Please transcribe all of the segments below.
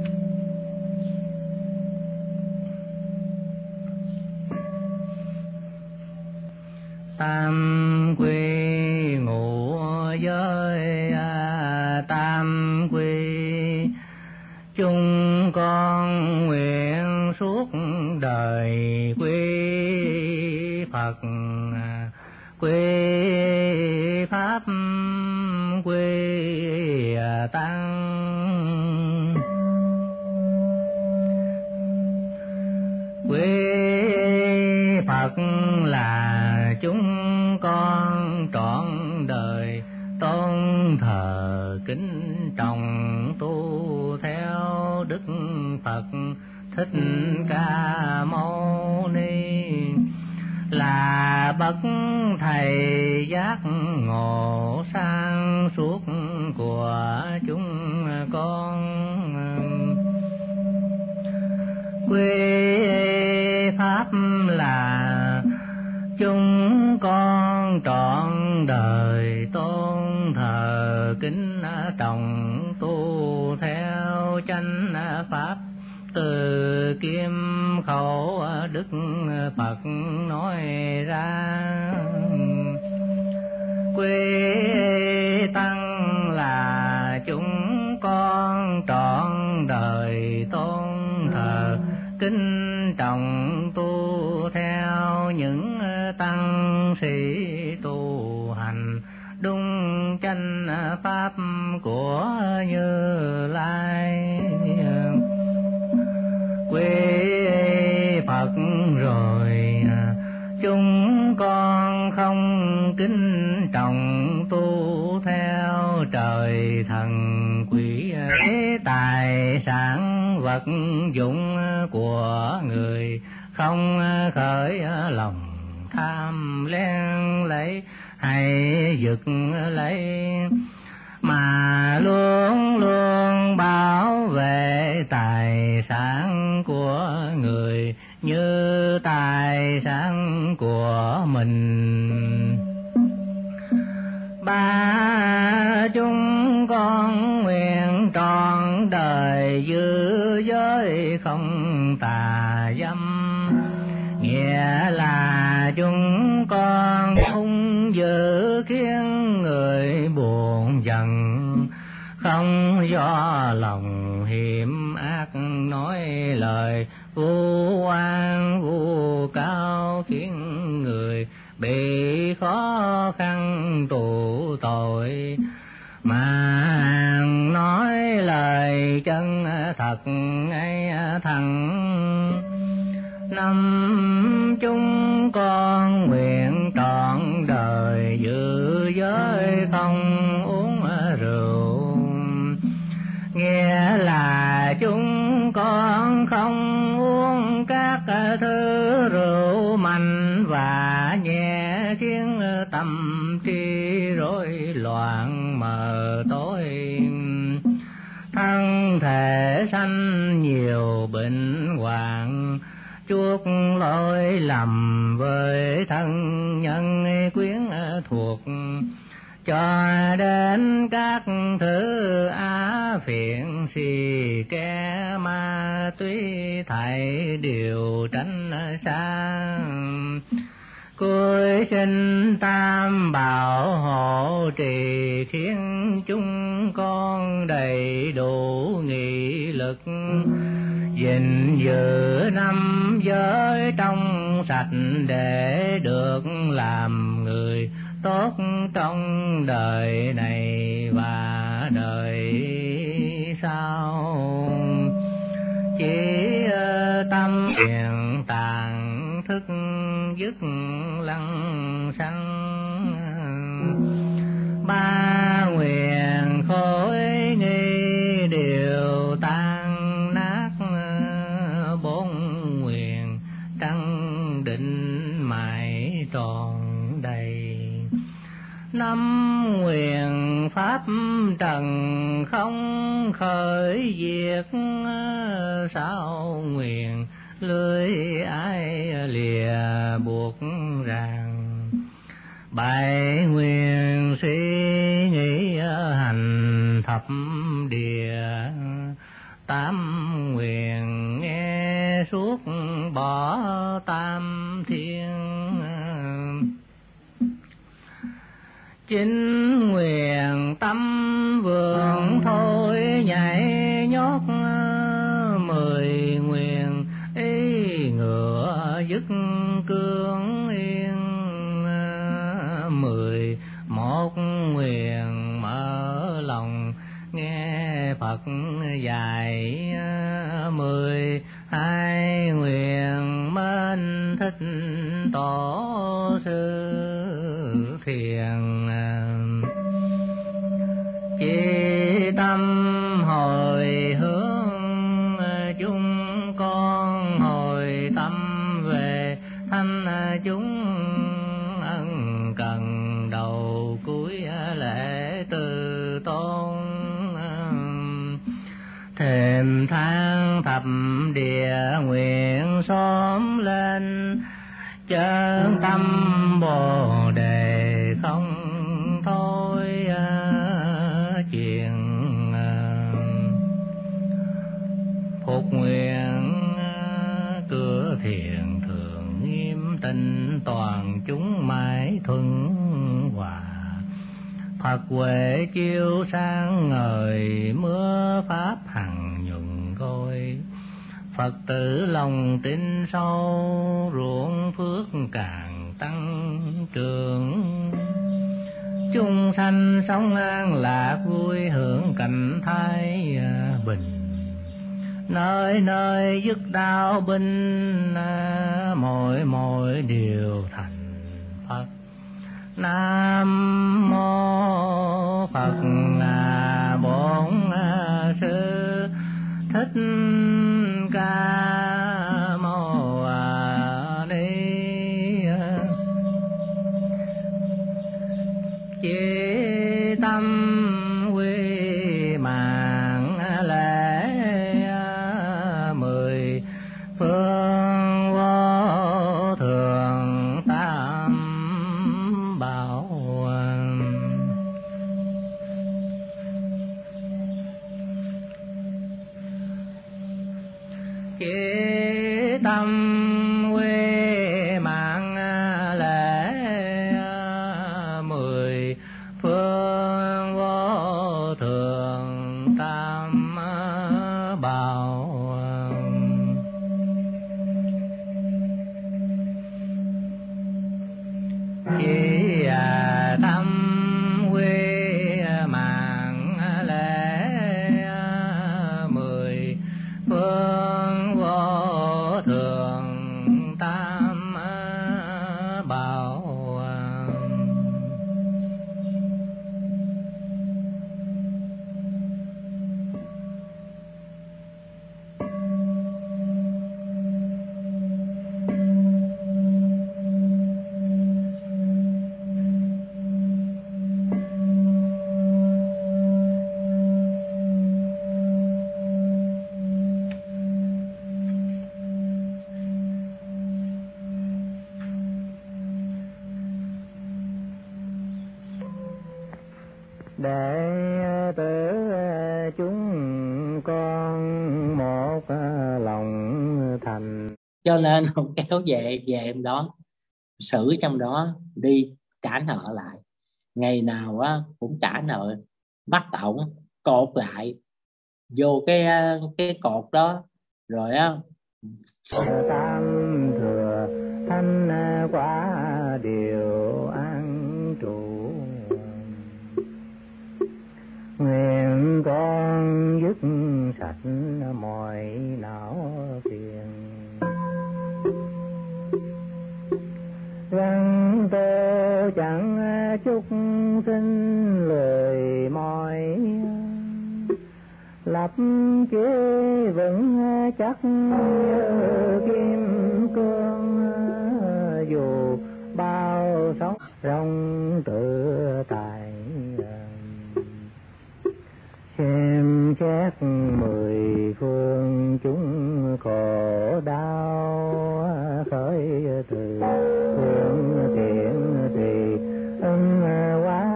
Tam quy ngũ giới tam quy, chúng con nguyện suốt đời quy Phật, quy Pháp, quy Tăng. Quy Phật là chúng con trọn đời tôn thờ kính trọng tu theo Đức Phật Thích Ca Mâu Ni, là bậc thầy giác ngộ sáng suốt của chúng con. Quy Pháp là chúng con trọn đời tôn thờ kính trọng tu theo chánh pháp, từ kim khẩu Đức Phật nói ra. Quy Tăng là chúng con trọn đời tôn thờ kính trọng tu theo những tăng sĩ tu hành đúng chánh pháp của Như Lai. Quy Phật rồi chúng con không kính trọng tu theo trời thần quỷ, tài sản vật dụng của người, không khởi lòng tham len lấy hay giật lấy, mà luôn luôn bảo vệ tài sản của người như tài sản của mình. Ba chúng con nguyện trọn đời giữ giới không tà dâm, nghĩa là chúng con không giữ khiến người buồn giận, không do lòng hiểm ác nói lời vu oan vu cáo, khiến người bị khó khăn tù tội, mà nói lời chân thật ngay thẳng. Năm chúng con nguyện trọn đời giữ giới không uống rượu, nghĩa là chúng con không uống các thứ rượu mạnh và nhẹ, khiến tâm trí rối loạn mờ tối, thân thể sanh nhiều bệnh hoạn, chuốc lỗi lầm với thân nhân quyến thuộc, cho đến các thứ á phiền xì ke ma túy thảy đều tránh xa. Cuối xin Tam Bảo hộ trì, khiến chúng con đầy đủ nghị lực, gìn giữ năm giới trong sạch để được làm người tốt trong đời này và đời sau. Chỉ tâm hiền tàn thức dứt lăng xăng, ba nguyện khối nghi đều tan nát, bốn nguyện trăng định mãi tròn đầy, năm nguyện pháp trần không khởi diệt, sáu nguyện lưới ai lìa buộc ràng, bảy nguyện suy nghĩ hành thập địa, tám Phật dạy 12 nguyện mến thích tổ sư thiền. Chỉ tâm hồi hướng chúng con hồi tâm về thanh chúng, ân cần đầu cuối lễ từ tôn. Thềm thang thập địa nguyện xóm lên, chân tâm Bồ Đề không thôi chuyện. Phục nguyện cửa thiền thường nghiêm tịnh, toàn chúng mãi thuận hòa. Phật huệ chiếu sáng ngời, mưa pháp hằng nhuận gôi. Phật tử lòng tin sâu, ruộng phước càng tăng trưởng. Chúng sanh sống an lạc vui, hưởng cảnh thái bình. Nơi nơi dứt đau binh, mỗi điều thành Phật. Nam mô Phật Bổn Sư Thích Ca Mâu Ni. Chí tâm quy mạng lễ 10 phương vô thường tam bảo. Chí tâm quy mạng lễ 10 phương vô thường tam bảo. Chí tâm quy mạng lễ 10 phương vô thường tam bảo. Đệ tử chúng con một lòng thành, cho nên ông kéo về em đó, xử trong đó đi trả nợ lại. Ngày nào cũng trả nợ, bắt ổng cột lại vô cái cột đó, rồi tam thừa thanh quả điều an trụ. Nguyện con dứt sạch mọi não phiền, răng tơ chẳng chút xin lời mỏi. Lập chế vững chắc như kim cương, dù bao sóng rong tự tại. Xem xét 10 phương chúng khổ đau, khởi từ phương thiện thì ân quá.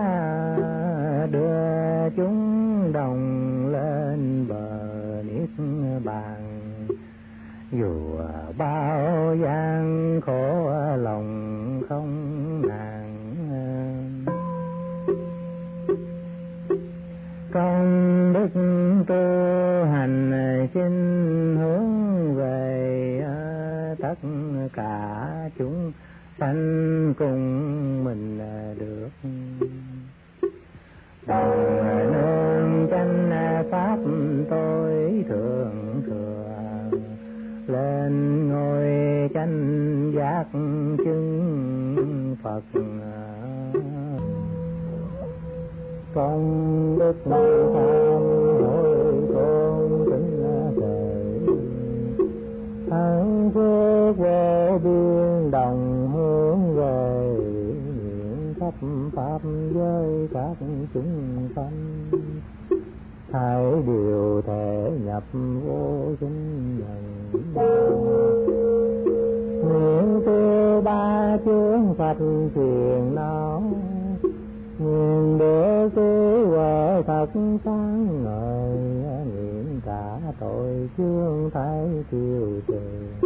Đưa chúng đồng lên bờ niết bàn, dù bao gian khổ lòng không nản. Công đức tu hành xin hướng về tất cả chúng sanh cùng mình được. Đồng nương chánh pháp tôi thượng thừa, lên ngôi chánh giác chứng Phật. Công đức tham hội tôn kính trời, thắng phước vô biên đồng hướng về, nguyện khắp pháp giới các chúng sanh, hai điều thể nhập vô sinh nhân. Nguyện tiêu ba chướng Phật phiền não, nguyện để trí huệ thật sáng ngời, nguyện trả tội chướng thái tiêu trừ.